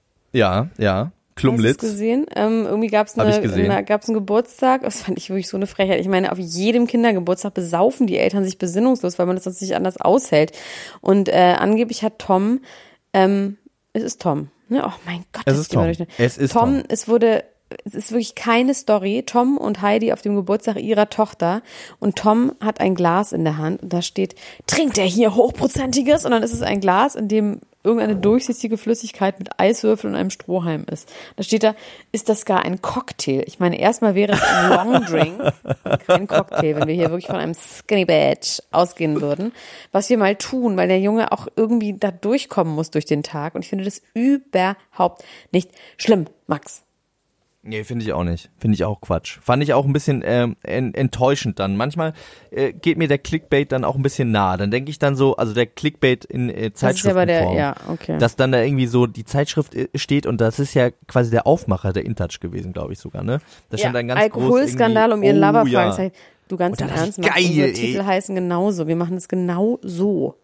Ja, ja. Hast du Klumlitz. gesehen? Ähm, irgendwie gab es Hab ich eine, gesehen. eine, gab's einen Geburtstag. Das fand ich wirklich so eine Frechheit. Ich meine, auf jedem Kindergeburtstag besaufen die Eltern sich besinnungslos, weil man das sonst nicht anders aushält. Und äh, angeblich hat Tom, ähm, es ist Tom, ne? Oh mein Gott, Es das ist immer Tom. durch- Es ist Tom. Tom. Es wurde, es ist wirklich keine Story. Tom und Heidi auf dem Geburtstag ihrer Tochter und Tom hat ein Glas in der Hand und da steht, trinkt er hier hochprozentiges? Und dann ist es ein Glas, in dem irgendeine durchsichtige Flüssigkeit mit Eiswürfeln und einem Strohhalm ist. Da steht da, ist das gar ein Cocktail? Ich meine, erstmal wäre es ein Long Drink und kein Cocktail, wenn wir hier wirklich von einem Skinny Badge ausgehen würden. Was wir mal tun, weil der Junge auch irgendwie da durchkommen muss durch den Tag. Und ich finde das überhaupt nicht schlimm, Max. Nee, finde ich auch nicht. Finde ich auch Quatsch. Fand ich auch ein bisschen ähm, en- enttäuschend dann. Manchmal äh, geht mir der Clickbait dann auch ein bisschen nah. Dann denke ich dann so, also der Clickbait in äh, Das ist ja bei der, Zeitschriftenform, ja, okay. dass dann da irgendwie so die Zeitschrift äh, steht und das ist ja quasi der Aufmacher der InTouch gewesen, glaube ich sogar, ne? Da ja, stand dann ganz Alkoholskandal groß um ihren irgendwie, Lover, oh, ja. Fragezeichen. Du, ganz Und im dann dachte Ernst, ich, Max, geil, unsere ey. Titel heißen genauso. Wir machen es genau so.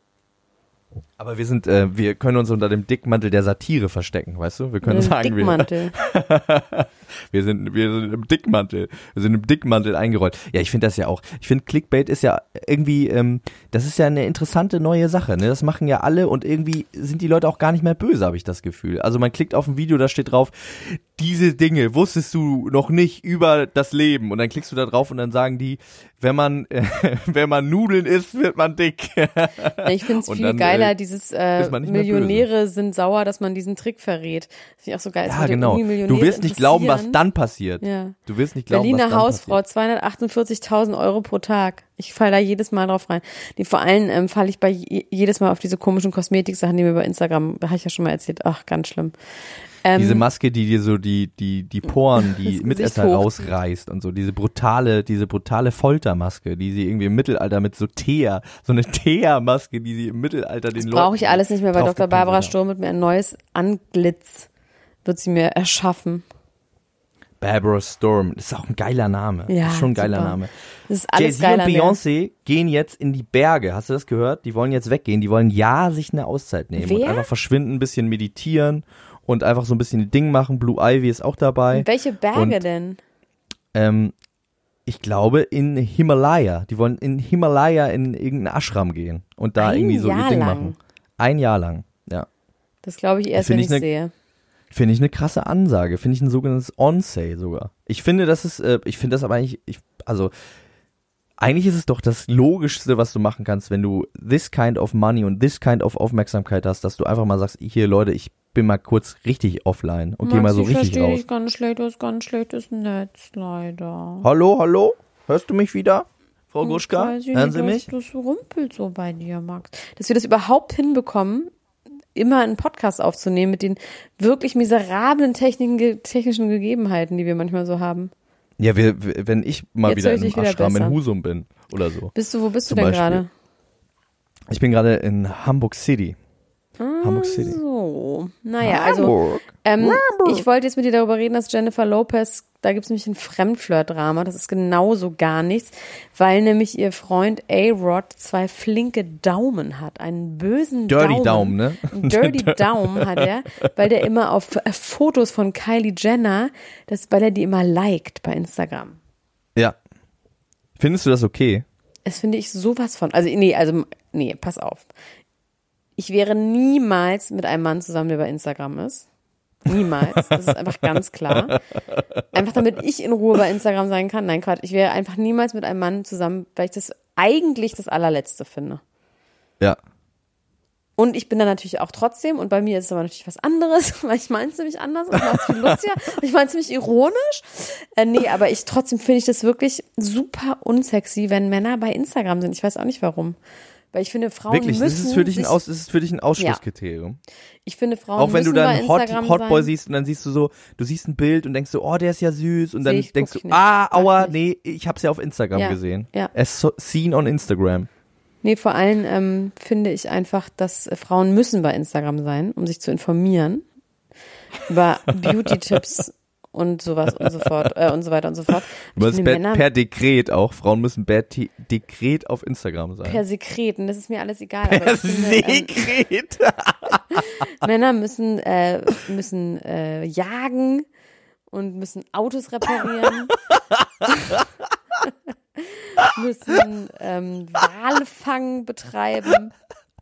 Aber wir sind, äh, wir können uns unter dem Dickmantel der Satire verstecken, weißt du? Wir können Mit dem sagen, wir, Dickmantel. wir sind, wir sind im Dickmantel, wir sind im Dickmantel eingerollt. Ja, ich finde das ja auch. Ich finde Clickbait ist ja irgendwie, ähm, das ist ja eine interessante neue Sache. Ne? Das machen ja alle und irgendwie sind die Leute auch gar nicht mehr böse, habe ich das Gefühl. Also man klickt auf ein Video, da steht drauf, diese Dinge wusstest du noch nicht über das Leben. Und dann klickst du da drauf und dann sagen die, wenn man, äh, wenn man Nudeln isst, wird man dick. Ich finde es Und viel dann, geiler, äh, dieses äh, ist man nicht mehr Millionäre sind sauer, dass man diesen Trick verrät. Das finde ich auch so geil. Es Ja, würde genau. irgendwie Du Millionäre wirst nicht glauben, was interessieren. dann passiert. Ja. Du wirst nicht glauben, Berliner was dann Hausfrau, passiert. zweihundertachtundvierzigtausend Euro pro Tag. Ich falle da jedes Mal drauf rein. Die, vor allem ähm, falle ich bei je, jedes Mal auf diese komischen Kosmetiksachen, die mir bei Instagram, habe ich ja schon mal erzählt, ach, ganz schlimm. Ähm, Diese Maske, die dir so die, die, die Poren, die Das Mitesser Gesicht hoch- rausreißt und so, diese brutale, diese brutale Foltermaske, die sie irgendwie im Mittelalter mit so Teer, so eine Teermaske, die sie im Mittelalter den das Leuten. brauche ich alles nicht mehr, weil Doktor draufgepinselt Barbara haben. Sturm mit mir ein neues Antlitz wird sie mir erschaffen. Barbara Storm, das ist auch ein geiler Name. Ja, das ist schon ein geiler super. Name. Das ist alles Jay-Z und geiler. ne? Beyoncé gehen jetzt in die Berge. Hast du das gehört? Die wollen jetzt weggehen. Die wollen ja sich eine Auszeit nehmen und Wer? einfach verschwinden, ein bisschen meditieren und einfach so ein bisschen ein Ding machen. Blue Ivy ist auch dabei. Welche Berge Und- denn? Ähm, ich glaube in Himalaya. Die wollen in Himalaya in irgendeinen Ashram gehen und da Ein irgendwie so ihr Jahr Ding lang? machen. Ein Jahr lang, ja. Das glaube ich erst, Find wenn ich ich ne- sehe. Finde ich eine krasse Ansage. Finde ich ein sogenanntes On-Say sogar. Ich finde, das ist, äh, ich finde das aber eigentlich, ich, also, eigentlich ist es doch das Logischste, was du machen kannst, wenn du this kind of money und this kind of Aufmerksamkeit hast, dass du einfach mal sagst, hier Leute, ich bin mal kurz richtig offline und geh mal so ich richtig verstehe raus. dich ganz schlecht, das ist ganz schlechtes Netz, leider. Hallo, hallo? Hörst du mich wieder, Frau Gruschka? Weiß ich Hören nicht, Sie mich? Das, das rumpelt so bei dir, Max. Dass wir das überhaupt hinbekommen, immer einen Podcast aufzunehmen mit den wirklich miserablen Techniken, ge- technischen Gegebenheiten, die wir manchmal so haben. Ja, wir, wir- wenn ich mal Jetzt wieder höre in ich einem dich wieder Ashram in besser. Husum bin oder so. Bist du, wo bist Zum du denn Beispiel. gerade? Ich bin gerade in Hamburg City. Hamburg City. So, naja, also Hamburg. ähm, ich wollte jetzt mit dir darüber reden, dass Jennifer Lopez, da gibt es nämlich ein Fremdflirt-Drama, das ist genauso gar nichts, weil nämlich ihr Freund A-Rod zwei flinke Daumen hat, einen bösen Dirty Daumen. Daumen, ne? Einen Dirty Daumen hat er, weil der immer auf äh, Fotos von Kylie Jenner, das, weil er die immer liked bei Instagram. Ja. Findest du das okay? Das finde ich sowas von, also nee, also nee, pass auf. Ich wäre niemals mit einem Mann zusammen, der bei Instagram ist. Niemals. Das ist einfach ganz klar. Einfach damit ich in Ruhe bei Instagram sein kann. Nein, Quatsch. Ich wäre einfach niemals mit einem Mann zusammen, weil ich das eigentlich das allerletzte finde. Ja. Und ich bin da natürlich auch trotzdem, und bei mir ist es aber natürlich was anderes, weil ich meine es nämlich anders und ich mache es viel lustiger und ich meine es ziemlich ironisch. Äh, nee, aber ich trotzdem finde ich das wirklich super unsexy, wenn Männer bei Instagram sind. Ich weiß auch nicht warum. Weil ich finde, Frauen Wirklich, müssen das ist für dich ein, sich, Aus, das ist für dich ein Ausschlusskriterium. Ja. Ich finde, Frauen Auch wenn müssen du dann bei Hot, Instagram Hotboy sein. siehst und dann siehst du so, du siehst ein Bild und denkst so, oh, der ist ja süß und Seh dann ich, denkst guck du, ich nicht. ah, aua, Mach ich nee, ich hab's ja auf Instagram Ja, gesehen. ja. Es so, seen on Instagram. Nee, vor allem ähm, finde ich einfach, dass äh, Frauen müssen bei Instagram sein, um sich zu informieren über Beauty-Tipps und sowas und so fort äh, und so weiter und so fort. Ich Das ist finde, per, Männer per Dekret auch. Frauen müssen per Te- Dekret auf Instagram sein. per Sekreten, das ist mir alles egal. Per Aber ich finde, ähm, Sekret. Männer müssen äh, müssen äh, jagen und müssen Autos reparieren. müssen ähm, Walfang betreiben.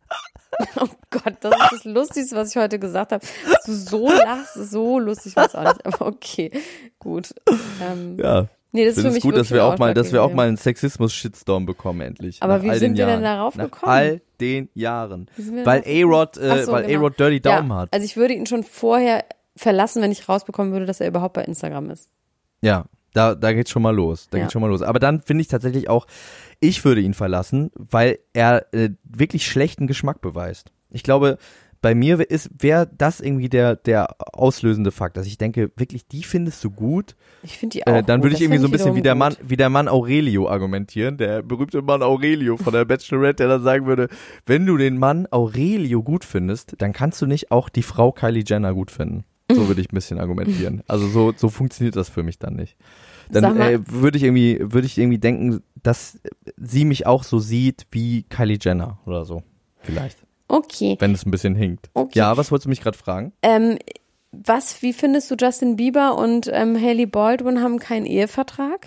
Oh Gott, das ist das Lustigste, was ich heute gesagt habe. Dass du so lachst, ist so lustig, weiß auch nicht. Aber okay, gut. Ähm, Ja. nee, das ist Ich für finde mich es gut, dass wirklich wir ein auch mal, dass wir auch Ausschlagkriterium. mal einen Sexismus-Shitstorm bekommen endlich. Aber nach wie all sind den wir denn Jahren. darauf nach gekommen? all den Jahren. Wie sind wir Weil darauf A-Rod, gekommen? äh, Ach so, weil genau. A-Rod Dirty Daumen ja, hat. Also ich würde ihn schon vorher verlassen, wenn ich rausbekommen würde, dass er überhaupt bei Instagram ist. Ja, da, da geht's schon mal los. Da Ja. geht's schon mal los. Aber dann finde ich tatsächlich auch, ich würde ihn verlassen, weil er äh, wirklich schlechten Geschmack beweist. Ich glaube, bei mir ist wäre das irgendwie der der auslösende Fakt, dass ich denke, wirklich, die findest du gut. Ich finde die auch Äh, dann gut. würde ich Das irgendwie find so ein bisschen wie der wiederum Mann, gut. wie der Mann Aurelio argumentieren, der berühmte Mann Aurelio von der Bachelorette, der dann sagen würde, wenn du den Mann Aurelio gut findest, dann kannst du nicht auch die Frau Kylie Jenner gut finden. So würde ich ein bisschen argumentieren. Also so so funktioniert das für mich dann nicht. Sag Dann mal- äh, würde ich irgendwie würde ich irgendwie denken, dass sie mich auch so sieht wie Kylie Jenner oder so. Vielleicht, Okay. wenn es ein bisschen hinkt. Okay. Ja, was wolltest du mich gerade fragen? Ähm, was, wie findest du, Justin Bieber und ähm, Hailey Baldwin haben keinen Ehevertrag?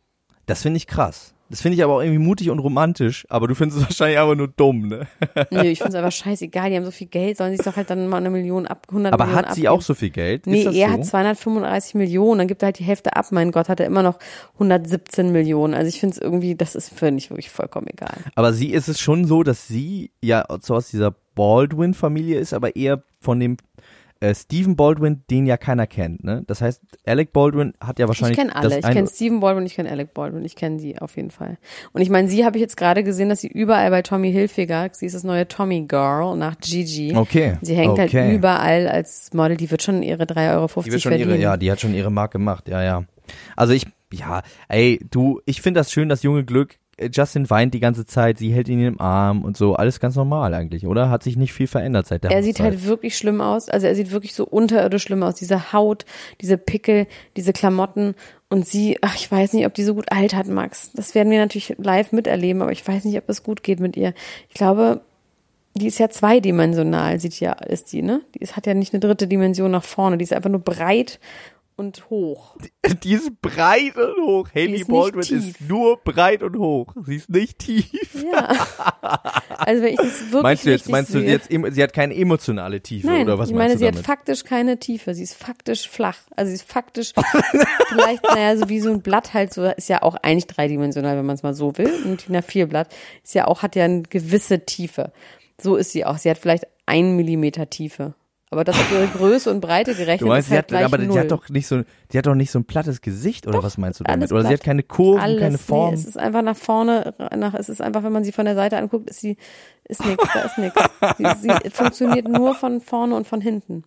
Das finde ich krass. Das finde ich aber auch irgendwie mutig und romantisch, aber du findest es wahrscheinlich aber nur dumm, ne? Nö, ich finde es aber scheißegal, die haben so viel Geld, sollen sich doch halt dann mal eine Million ab, hundert Aber Millionen hat sie abgeben. auch so viel Geld? Nee, Ist das er so? hat zweihundertfünfunddreißig Millionen, dann gibt er halt die Hälfte ab. Mein Gott, hat er immer noch hundertsiebzehn Millionen. Also ich finde es irgendwie, das ist für mich wirklich vollkommen egal. Aber sie ist es schon so, dass sie ja so aus dieser Baldwin-Familie ist, aber eher von dem äh, Stephen Baldwin, den ja keiner kennt, ne? Das heißt, Alec Baldwin hat ja Ich wahrscheinlich kenne alle. das Ich ein- kenne Stephen Baldwin, ich kenne Alec Baldwin, ich kenne die auf jeden Fall. Und ich meine, sie habe ich jetzt gerade gesehen, dass sie überall bei Tommy Hilfiger, sie ist das neue Tommy Girl nach Gigi. Okay. Sie hängt okay. halt überall als Model, die wird schon ihre drei Euro Die fünfzig wird schon verdienen. ihre, ja, die hat schon ihre Mark gemacht, ja, ja. Also ich, ja, ey, du, ich finde das schön, das junge Glück. Äh, Justin weint die ganze Zeit, sie hält ihn im Arm und so, alles ganz normal eigentlich, oder? Hat sich nicht viel verändert seit der Er sieht Hochzeit. halt wirklich schlimm aus, also er sieht wirklich so unterirdisch schlimm aus, diese Haut, diese Pickel, diese Klamotten und sie, ach, ich weiß nicht, ob die so gut altert, Max. Das werden wir natürlich live miterleben, aber ich weiß nicht, ob es gut geht mit ihr. Ich glaube, die ist ja zweidimensional, sieht ja, ist die, ne? Die ist, hat ja nicht eine dritte Dimension nach vorne, die ist einfach nur breit und hoch. Die ist breit und hoch. Hailey ist nicht Baldwin tief. ist nur breit und hoch. Sie ist nicht tief. Ja. Also wenn ich das wirklich Meinst du jetzt, richtig meinst du sehe, jetzt, em- sie hat keine emotionale Tiefe Nein, oder was ich meine, meinst sie du hat damit? faktisch keine Tiefe. Sie ist faktisch flach. Also sie ist faktisch vielleicht, naja, so wie so ein Blatt halt so, ist ja auch eigentlich dreidimensional, wenn man es mal so will. Ein DIN A vier Blatt ist ja auch, hat ja eine gewisse Tiefe. So ist sie auch. Sie hat vielleicht einen Millimeter Tiefe. Aber das für ihre Größe und Breite gerechnet Du meinst, ist sie halt hat, gleich aber null. die hat doch nicht so, die hat doch nicht so ein plattes Gesicht oder was meinst du damit? alles Oder sie platt. hat keine Kurven, Alles, keine Form. Nee, es ist einfach nach vorne, nach, es ist einfach, wenn man sie von der Seite anguckt, ist sie, ist nix, da ist nix. Sie, sie funktioniert nur von vorne und von hinten.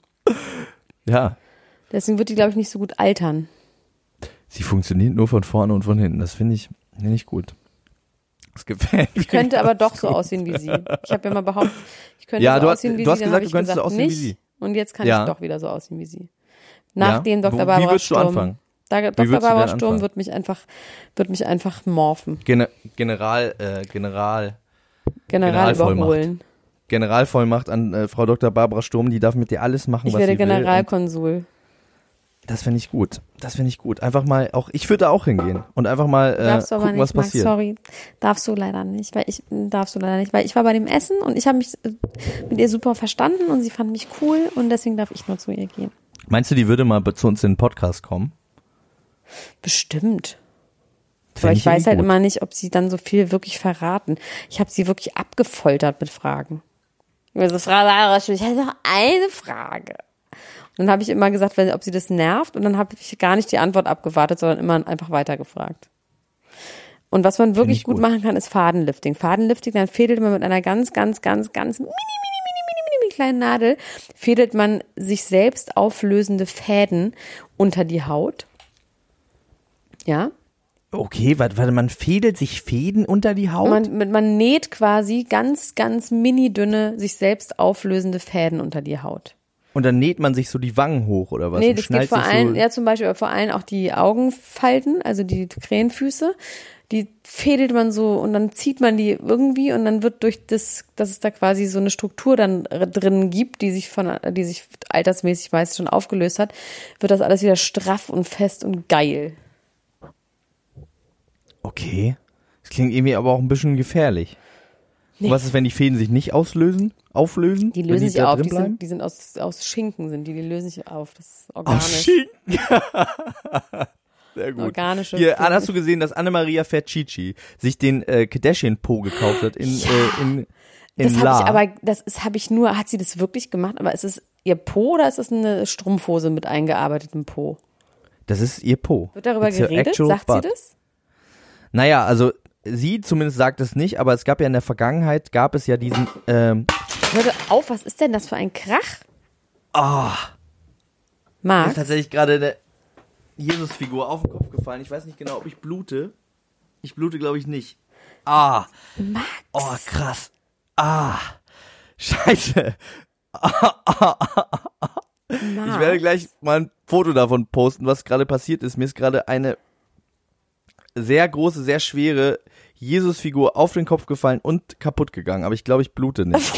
Ja, Deswegen wird die, glaube ich, nicht so gut altern. sie funktioniert nur von vorne und von hinten. Das finde ich, finde ich gut. Das gefällt mir. Ich könnte aber ganz doch so gut. aussehen wie sie. Ich habe ja mal behauptet, ich könnte Ja, so du hast- aussehen wie du hast sie, dann gesagt, habe ich du könntest gesagt, so aussehen wie nicht. sie. Und jetzt kann Ja. ich doch wieder so aussehen wie sie. Nachdem Ja? Doktor Wo- wie Barbara würdest du Sturm. anfangen? Da, würdest Doktor du Barbara denn Sturm anfangen? wird mich einfach, wird mich einfach morphen. Gene General, äh, General, General Generalvollmacht. überholen. Generalvollmacht an äh, Frau Doktor Barbara Sturm, die darf mit dir alles machen, Ich was werde sie will. Generalkonsul. Und das finde ich gut. Das finde ich gut. Einfach mal, auch ich würde da auch hingehen und einfach mal äh, Darfst du aber gucken, was nicht, Max, passiert. sorry. Darfst du leider nicht, weil ich, darfst du leider nicht, weil ich war bei dem Essen und ich habe mich äh, mit ihr super verstanden und sie fand mich cool und deswegen darf ich nur zu ihr gehen. Meinst du, die würde mal zu uns in den Podcast kommen? Bestimmt. Fänd Aber ich, ich weiß irgendwie halt gut. immer nicht, ob sie dann so viel wirklich verraten. Ich habe sie wirklich abgefoltert mit Fragen. Also Frage, ich habe noch eine Frage. Und dann habe ich immer gesagt, wenn, ob sie das nervt. Und dann habe ich gar nicht die Antwort abgewartet, sondern immer einfach weitergefragt. Und was man wirklich ich gut gut. machen kann, ist Fadenlifting. Fadenlifting, dann fädelt man mit einer ganz, ganz, ganz, ganz mini, mini, mini, mini, mini kleinen Nadel, fädelt man sich selbst auflösende Fäden unter die Haut. Ja. Okay, warte, warte, man fädelt sich Fäden unter die Haut? Man, mit- man näht quasi ganz, ganz mini dünne, sich selbst auflösende Fäden unter die Haut. Und dann näht man sich so die Wangen hoch oder was? Nee, Und das schnallt geht vor sich allem, so, ja zum Beispiel, aber vor allem auch die Augenfalten, also die Krähenfüße, die fädelt man so und dann zieht man die irgendwie und dann wird durch das, dass es da quasi so eine Struktur dann drin gibt, die sich von, die sich altersmäßig meist schon aufgelöst hat, wird das alles wieder straff und fest und geil. Okay. Das klingt irgendwie aber auch ein bisschen gefährlich. Nee. Und was ist, wenn die Fäden sich nicht auslösen? Auflösen? Die Wenn lösen sich da auf, drin die bleiben? sind, die sind aus, aus Schinken sind die, die lösen sich auf, das ist Aus organisch. Schinken. Sehr gut. Organische Hier, Fäden. hast du gesehen, dass Annemaria Fercici sich den äh, Kardashian-Po gekauft hat in, äh, in, in Das La? habe ich aber, das ist, habe ich nur, hat sie das wirklich gemacht? Aber ist es ihr Po oder ist es eine Strumpfhose mit eingearbeitetem Po? Das ist ihr Po. Wird darüber It's her geredet? actual Sagt butt. sie das? Naja, also sie zumindest sagt es nicht, aber es gab ja in der Vergangenheit, gab es ja diesen, ähm, Hörte auf, was ist denn das für ein Krach? ah, mir Marc? ist tatsächlich gerade eine Jesus-Figur auf den Kopf gefallen. Ich weiß nicht genau, ob ich blute. Ich blute, glaube ich, nicht. Ah, Max? oh, krass. Ah, scheiße. Ich werde gleich mal ein Foto davon posten, was gerade passiert ist. Mir ist gerade eine sehr große, sehr schwere Jesus-Figur auf den Kopf gefallen und kaputt gegangen. Aber ich glaube, ich blute nicht.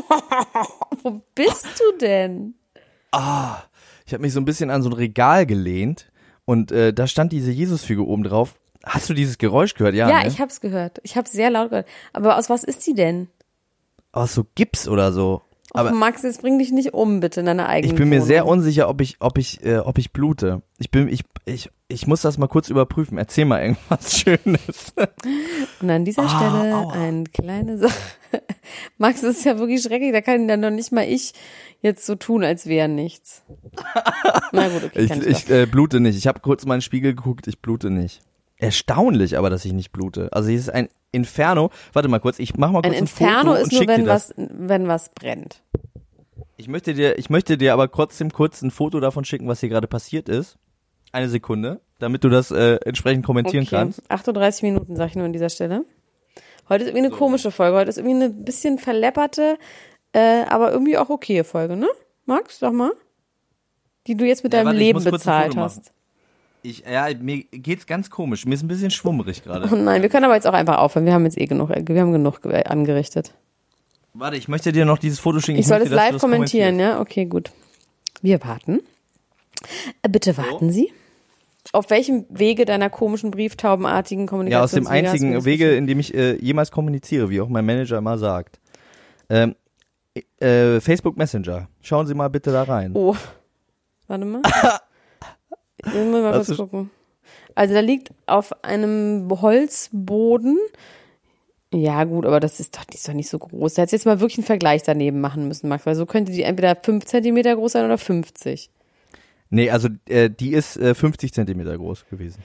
Wo bist du denn? Ah, ich habe mich so ein bisschen an so ein Regal gelehnt und äh, da stand diese Jesus-Figur oben drauf. Hast du dieses Geräusch gehört? Ja, Ja, ne? ich hab's gehört. Ich hab's sehr laut gehört. Aber aus was ist die denn? Aus so Gips oder so. Aber Aber Max, jetzt bring dich nicht um, bitte, in deiner eigenen ich bin mir Wohnung. sehr unsicher, ob ich, ob ich, äh, ob ich blute. Ich bin, ich, ich, ich muss das mal kurz überprüfen. Erzähl mal irgendwas Schönes. Und an dieser Ah, Stelle aua. eine kleine Sache. Max, das ist ja wirklich schrecklich. Da kann dann noch nicht mal ich jetzt so tun, als wäre nichts. Na gut, okay, Ich, kann ich, ich äh, blute nicht. Ich habe kurz in meinen Spiegel geguckt. Ich blute nicht. Erstaunlich, aber dass ich nicht blute. Also hier ist ein Inferno. Warte mal kurz. Ich mach mal Ein kurz ein, Inferno Foto ist und nur, schick dir wenn das. was, wenn was brennt. Ich möchte dir, ich möchte dir aber trotzdem kurz ein Foto davon schicken, was hier gerade passiert ist. Eine Sekunde, damit du das äh, entsprechend kommentieren Okay, kannst. achtunddreißig Minuten, sag ich nur an dieser Stelle. Heute ist irgendwie eine So. komische Folge. Heute ist irgendwie eine bisschen verlepperte, äh, aber irgendwie auch okay Folge, ne? Max, sag mal. Die du jetzt mit Ja, deinem warte, ich Leben muss kurz ein bezahlt Foto hast. Ich, ja, mir geht's ganz komisch. Mir ist ein bisschen schwummerig gerade. Oh nein, wir können aber jetzt auch einfach aufhören. Wir haben jetzt eh genug, wir haben genug ge- angerichtet. Warte, ich möchte dir noch dieses Foto schicken. Ich soll möchte, das dass du live kommentieren, ja? Okay, gut. Wir warten. Äh, Bitte warten Sie. Auf welchem Wege deiner komischen brieftaubenartigen Ja, aus dem Kommunikationswege hast du einzigen das Wege, geschickt? in dem ich äh, jemals kommuniziere, wie auch mein Manager immer sagt. Ähm, äh, Facebook Messenger. Schauen Sie mal bitte da rein. Oh, warte mal. Ich will mal Hast kurz du- gucken. Also da liegt auf einem Holzboden. Ja gut, aber das ist doch, die ist doch nicht so groß. Da hättest du jetzt mal wirklich einen Vergleich daneben machen müssen, Max, weil so könnte die entweder fünf Zentimeter groß sein oder fünfzig. Nee, also äh, die ist äh, fünfzig Zentimeter groß gewesen.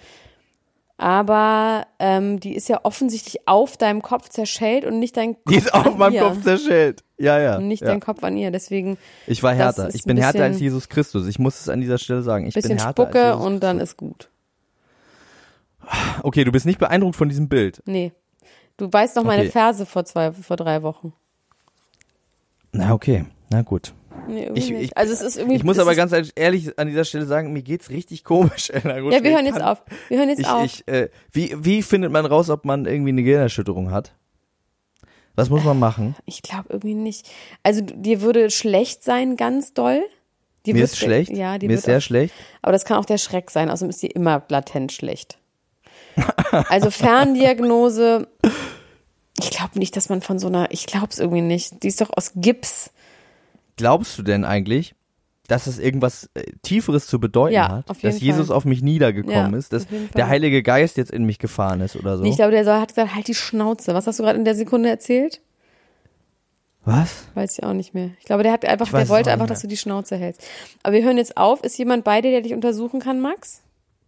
Aber ähm, die ist ja offensichtlich auf deinem Kopf zerschellt und nicht dein Kopf Die ist an auf meinem ihr. Kopf zerschellt. Ja, ja. Und nicht ja. dein Kopf an ihr. Deswegen Ich war das härter. ist Ich ein bin härter bisschen- als Jesus Christus. Ich muss es an dieser Stelle sagen. Ich bisschen bin härter Spucke als Jesus und dann ist gut. Christus. Okay, du bist nicht beeindruckt von diesem Bild. Nee. Du weißt noch meine Okay. Verse vor zwei, vor drei Wochen. Na, okay. Na gut. Nee, irgendwie Ich- nicht. ich- Also es ist irgendwie. Ich muss es aber ist, ganz ehrlich an dieser Stelle sagen, mir geht's richtig komisch. Elena Gruschka. Ja, wir hören Ich jetzt kann- auf. Wir hören jetzt Ich, auf. ich, äh, wie, wie findet man raus, ob man irgendwie eine Gehirnerschütterung hat? Was muss man machen? Ich glaube irgendwie nicht. Also du- dir würde schlecht sein, ganz doll. Die Mir wird ist schlecht. Ja, die Mir wird ist sehr auch, schlecht. Aber das kann auch der Schreck sein. Außerdem ist die immer latent schlecht. Also Ferndiagnose. Ich glaube nicht, dass man von so einer. Ich glaube es irgendwie nicht. Die ist doch aus Gips. Glaubst du denn eigentlich, dass es irgendwas äh, Tieferes zu bedeuten Ja, hat, auf jeden dass Jesus Fall. auf mich niedergekommen Ja, ist, dass auf jeden Fall. der Heilige Geist jetzt in mich gefahren ist oder so. Nee, ich glaube, der soll, hat gesagt, halt die Schnauze. Was hast du gerade in der Sekunde erzählt? Was? Weiß ich auch nicht mehr. Ich glaube, der hat einfach, Ich weiß der es wollte auch einfach, nicht mehr. dass du die Schnauze hältst. Aber wir hören jetzt auf. Ist jemand bei dir, der dich untersuchen kann, Max?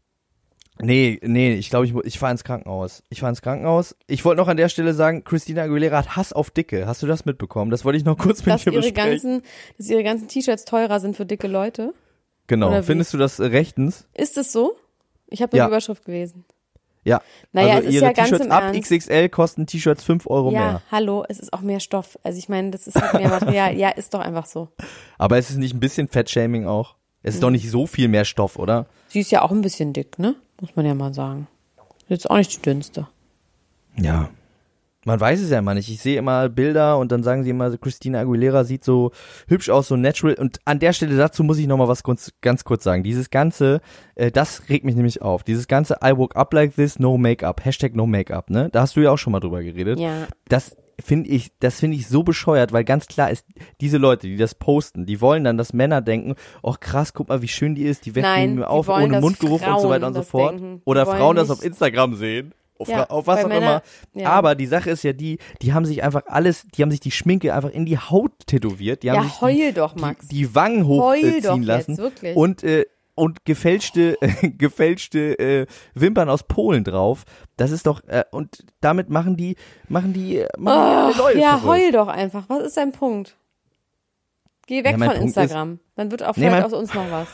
Nee, nee, ich glaube, ich, mu- ich fahre ins Krankenhaus. Ich fahre ins Krankenhaus. Ich wollte noch an der Stelle sagen, Christina Aguilera hat Hass auf Dicke. Hast du das mitbekommen? Das wollte ich noch kurz mit Dass dir ihre besprechen. ganzen, dass ihre ganzen T-Shirts teurer sind für dicke Leute? Genau. oder wie? Findest du das äh, rechtens? Ist es so? Ich habe nur Ja. die Überschrift gelesen. Ja. Naja, also es ist ihre ja ganz T-Shirts im ab Ernst. X X L kosten T-Shirts fünf Euro Ja, mehr. hallo, es ist auch mehr Stoff. Also ich meine, das ist halt mehr Material. Ja, ist doch einfach so. Aber ist es nicht ein bisschen Fettshaming auch? Es ist Mhm. doch nicht so viel mehr Stoff, oder? Sie ist ja auch ein bisschen dick, ne? Muss man ja mal sagen. Jetzt auch nicht die dünnste. Ja. Man weiß es ja immer nicht. Ich sehe immer Bilder und dann sagen sie immer, Christina Aguilera sieht so hübsch aus, so natural. Und an der Stelle dazu muss ich nochmal was kurz, ganz kurz sagen. Dieses Ganze, äh, das regt mich nämlich auf. Dieses ganze I woke up like this, no makeup, Hashtag no makeup, ne? Da hast du ja auch schon mal drüber geredet. Ja. Das finde ich, das finde ich so bescheuert, weil ganz klar ist, diese Leute, die das posten, die wollen dann, dass Männer denken, oh krass, guck mal, wie schön die ist, die weckt Nein, mir die auf wollen, ohne dass Mundgeruch und so Frauen weiter und so das fort. denken. Die Oder wollen Frauen das nicht- auf Instagram sehen. Auf, Ja, auf was weil auch Männer- immer. ja. Aber die Sache ist ja die, die haben sich einfach alles, die haben sich die Schminke einfach in die Haut tätowiert. Die haben Ja, sich heul die, doch, Max. Die, die Wangen Heul hochziehen doch jetzt, lassen. wirklich. Und, äh, und gefälschte, äh, gefälschte äh, Wimpern aus Polen drauf. Das ist doch, äh, und damit machen die, machen die, äh, machen die alle Oh, Leute ja, verrückt. heul doch einfach. Was ist dein Punkt? Geh weg Ja, mein von Punkt Instagram. Dann wird auch Nee, vielleicht mein- aus uns noch was.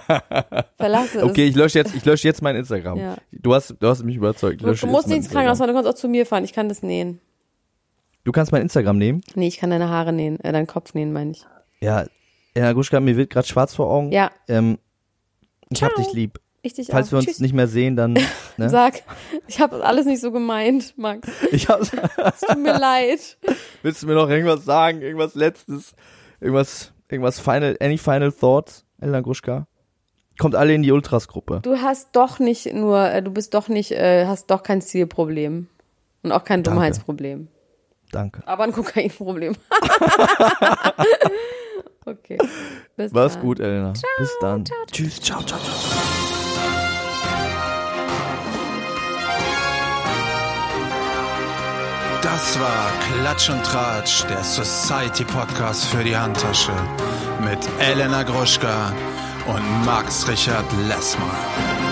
Verlasse Okay, es. ich lösche jetzt, ich lösche jetzt mein Instagram. Ja. Du hast, du hast mich überzeugt. Ich Du, lösche du jetzt musst mein nicht ins Krankenhaus Instagram. fahren, du kannst auch zu mir fahren. Ich kann das nähen. Du kannst mein Instagram nehmen? Nee, ich kann deine Haare nähen, äh, deinen Kopf nähen, meine ich. Ja, ja, Gruschka, mir wird gerade schwarz vor Augen. Ja, Ähm, ich hab Ciao. dich lieb. ich dich Falls auch. wir uns Tschüss. nicht mehr sehen, dann, ne? Sag, ich habe alles nicht so gemeint, Max. Ich hab's, Es tut mir leid. willst du mir noch irgendwas sagen? Irgendwas Letztes? Irgendwas, irgendwas Final, any final thoughts, Elena Gruschka? Kommt alle in die Ultras-Gruppe. Du hast doch nicht nur, äh, du bist doch nicht, äh, hast doch kein Zielproblem. Und auch kein Danke. Dummheitsproblem. Danke. Aber ein Kokainproblem. Okay. Bis Mach's dann. gut, Elena. Bis dann. Tschüss. Ciao, ciao, ciao. Das war Klatsch und Tratsch, der Society Podcast für die Handtasche mit Elena Gruschka und Max Richard Lessmann.